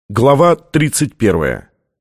Глава 31.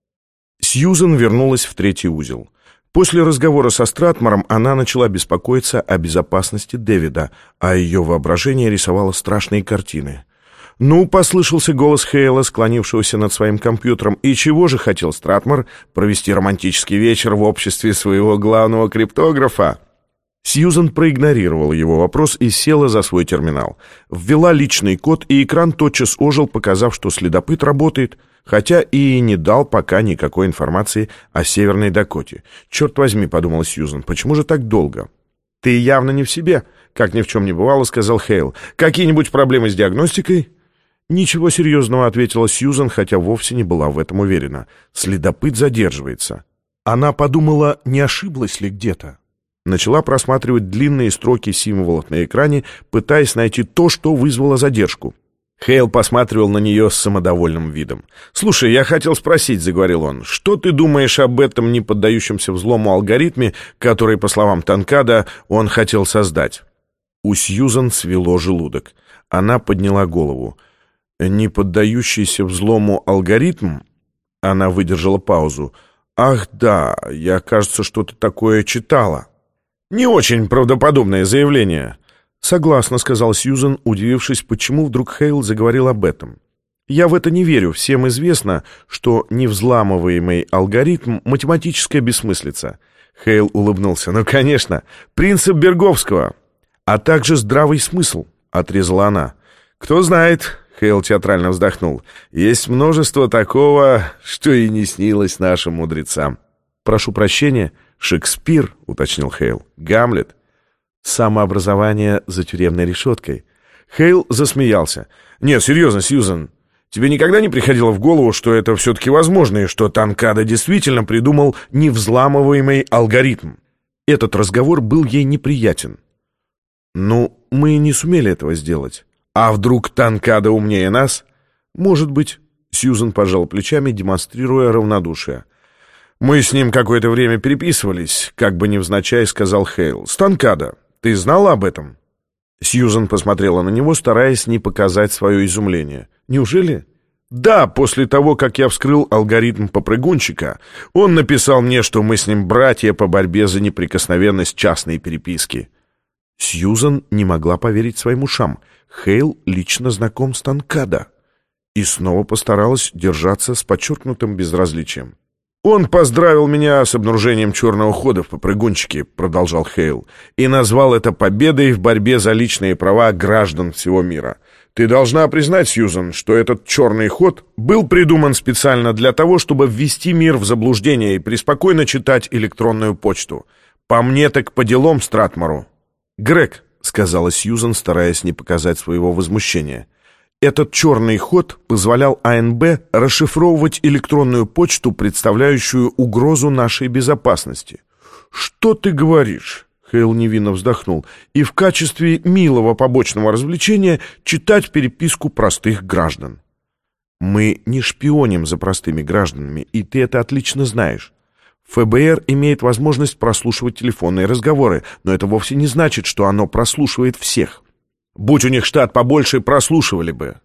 Сьюзен вернулась в третий узел. После разговора со Стратмором она начала беспокоиться о безопасности Дэвида, а ее воображение рисовало страшные картины. «Ну», — послышался голос Хейла, склонившегося над своим компьютером, «и чего же хотел Стратмор? Провести романтический вечер в обществе своего главного криптографа?» Сьюзен проигнорировала его вопрос и села за свой терминал. Ввела личный код, и экран тотчас ожил, показав, что следопыт работает, хотя и не дал пока никакой информации о Северной Дакоте. «Черт возьми», — подумала Сьюзен, — «почему же так долго?» «Ты явно не в себе», — как ни в чем не бывало, — сказал Хейл. «Какие-нибудь проблемы с диагностикой?» «Ничего серьезного», — ответила Сьюзен, хотя вовсе не была в этом уверена. «Следопыт задерживается». Она подумала, не ошиблась ли где-то. Начала просматривать длинные строки символов на экране, пытаясь найти то, что вызвало задержку. Хейл посматривал на нее с самодовольным видом. «Слушай, я хотел спросить», — заговорил он, — «что ты думаешь об этом неподдающемся взлому алгоритме, который, по словам Танкада, он хотел создать?» У Сьюзан свело желудок. Она подняла голову. «Неподдающийся взлому алгоритм?» Она выдержала паузу. «Ах да, я, кажется, что-то такое читала». «Не очень правдоподобное заявление». «Согласна», — сказал Сьюзен, удивившись, почему вдруг Хейл заговорил об этом. «Я в это не верю. Всем известно, что невзламываемый алгоритм — математическая бессмыслица». Хейл улыбнулся. «Ну, конечно, принцип Берговского, а также здравый смысл», — отрезала она. «Кто знает», — Хейл театрально вздохнул, — «есть множество такого, что и не снилось нашим мудрецам». «Прошу прощения, Шекспир», — уточнил Хейл. «Гамлет». «Самообразование за тюремной решеткой». Хейл засмеялся. «Нет, серьезно, Сьюзен, тебе никогда не приходило в голову, что это все-таки возможно, и что Танкада действительно придумал невзламываемый алгоритм?» Этот разговор был ей неприятен. «Ну, мы не сумели этого сделать». «А вдруг Танкада умнее нас?» «Может быть», — Сьюзен пожал плечами, демонстрируя равнодушие. «Мы с ним какое-то время переписывались», — как бы невзначай сказал Хейл. «С Танкада. Ты знала об этом?» Сьюзен посмотрела на него, стараясь не показать свое изумление. «Неужели?» «Да, после того, как я вскрыл алгоритм попрыгунчика, он написал мне, что мы с ним братья по борьбе за неприкосновенность частной переписки». Сьюзен не могла поверить своим ушам. Хейл лично знаком с Танкада. И снова постаралась держаться с подчеркнутым безразличием. «Он поздравил меня с обнаружением черного хода в попрыгунчике», — продолжал Хейл, «и назвал это победой в борьбе за личные права граждан всего мира. Ты должна признать, Сьюзен, что этот черный ход был придуман специально для того, чтобы ввести мир в заблуждение и преспокойно читать электронную почту. По мне так по делам Стратмору». «Грег», — сказала Сьюзен, стараясь не показать своего возмущения, «этот черный ход позволял АНБ расшифровывать электронную почту, представляющую угрозу нашей безопасности». «Что ты говоришь?» — Хейл невинно вздохнул. «И в качестве милого побочного развлечения читать переписку простых граждан». «Мы не шпионим за простыми гражданами, и ты это отлично знаешь. ФБР имеет возможность прослушивать телефонные разговоры, но это вовсе не значит, что оно прослушивает всех. Будь у них штат побольше, прослушивали бы».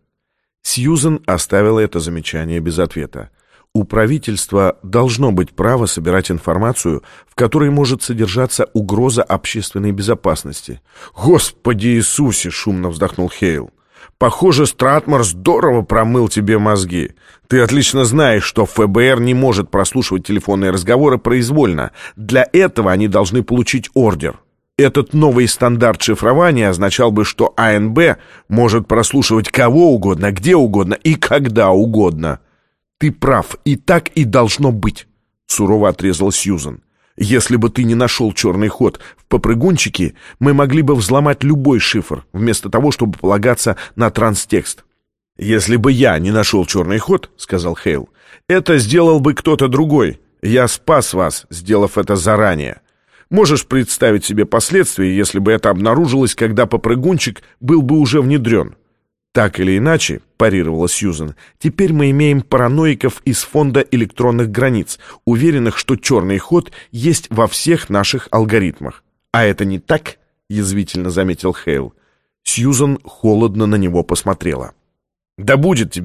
Сьюзен оставила это замечание без ответа. У правительства должно быть право собирать информацию, в которой может содержаться угроза общественной безопасности. «Господи Иисусе!» — шумно вздохнул Хейл. «Похоже, Стратмор здорово промыл тебе мозги. Ты отлично знаешь, что ФБР не может прослушивать телефонные разговоры произвольно. Для этого они должны получить ордер. Этот новый стандарт шифрования означал бы, что АНБ может прослушивать кого угодно, где угодно и когда угодно». «Ты прав, и так и должно быть», — сурово отрезал Сьюзен. «Если бы ты не нашел черный ход в попрыгунчике, мы могли бы взломать любой шифр, вместо того, чтобы полагаться на транстекст». «Если бы я не нашел черный ход, — сказал Хейл, — это сделал бы кто-то другой. Я спас вас, сделав это заранее. Можешь представить себе последствия, если бы это обнаружилось, когда попрыгунчик был бы уже внедрен?» «Так или иначе, — парировала Сьюзен, — теперь мы имеем параноиков из фонда электронных границ, уверенных, что черный ход есть во всех наших алгоритмах». «А это не так?» — язвительно заметил Хейл. Сьюзен холодно на него посмотрела. «Да будет тебе!»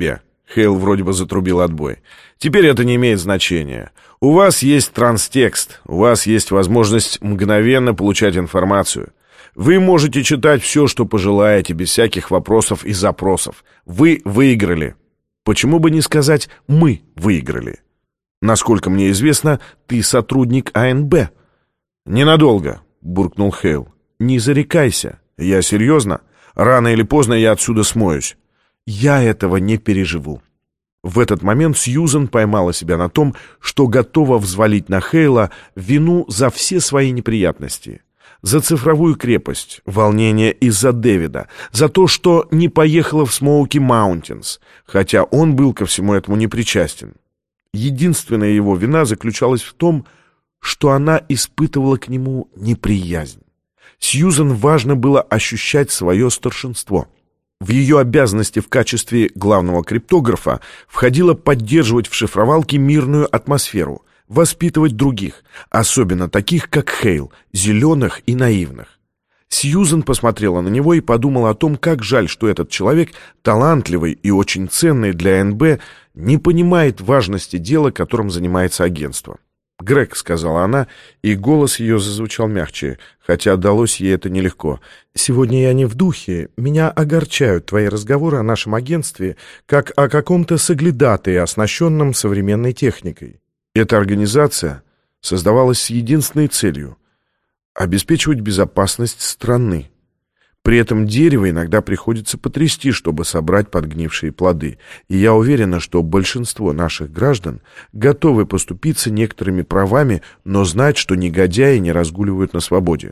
Хейл вроде бы затрубил отбой. «Теперь это не имеет значения. У вас есть транстекст, у вас есть возможность мгновенно получать информацию. Вы можете читать все, что пожелаете, без всяких вопросов и запросов. Вы выиграли. Почему бы не сказать «мы выиграли»? Насколько мне известно, ты сотрудник АНБ». «Ненадолго», — буркнул Хейл. «Не зарекайся. Я серьезно. Рано или поздно я отсюда смоюсь». «Я этого не переживу». В этот момент Сьюзен поймала себя на том, что готова взвалить на Хейла вину за все свои неприятности. За цифровую крепость, волнение из-за Дэвида, за то, что не поехала в Смоуки Маунтинс, хотя он был ко всему этому не причастен. Единственная его вина заключалась в том, что она испытывала к нему неприязнь. Сьюзен важно было ощущать свое старшинство. В ее обязанности в качестве главного криптографа входило поддерживать в шифровалке мирную атмосферу, воспитывать других, особенно таких, как Хейл, зеленых и наивных. Сьюзен посмотрела на него и подумала о том, как жаль, что этот человек, талантливый и очень ценный для НБ, не понимает важности дела, которым занимается агентство. «Грег», — сказала она, и голос ее зазвучал мягче, хотя далось ей это нелегко. «Сегодня я не в духе. Меня огорчают твои разговоры о нашем агентстве, как о каком-то соглядатае, оснащенном современной техникой. Эта организация создавалась с единственной целью — обеспечивать безопасность страны. При этом дерево иногда приходится потрясти, чтобы собрать подгнившие плоды. И я уверена, что большинство наших граждан готовы поступиться некоторыми правами, но знать, что негодяи не разгуливают на свободе».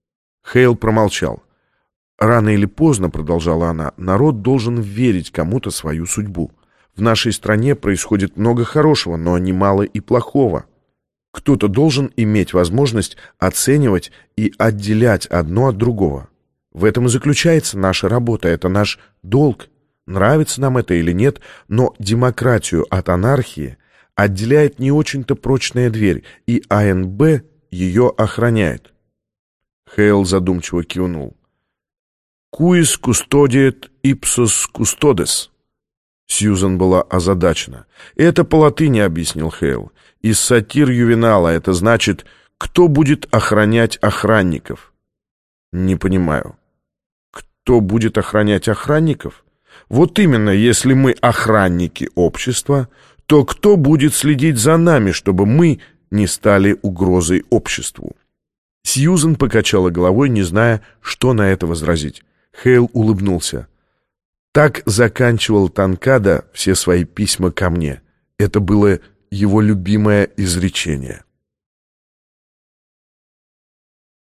Хейл промолчал. «Рано или поздно, — продолжала она, — народ должен верить кому-то свою судьбу. В нашей стране происходит много хорошего, но немало и плохого. Кто-то должен иметь возможность оценивать и отделять одно от другого. В этом и заключается наша работа, это наш долг. Нравится нам это или нет, но демократию от анархии отделяет не очень-то прочная дверь, и АНБ ее охраняет». Хейл задумчиво кивнул. «Quis custodiet ipsos custodes». Сьюзен была озадачена. «Это по латыни», — объяснил Хейл. «Из сатир Ювенала. Это значит, кто будет охранять охранников». «Не понимаю». «Кто будет охранять охранников? Вот именно, если мы охранники общества, то кто будет следить за нами, чтобы мы не стали угрозой обществу?» Сьюзен покачала головой, не зная, что на это возразить. Хейл улыбнулся. Так заканчивал Танкада все свои письма ко мне. Это было его любимое изречение.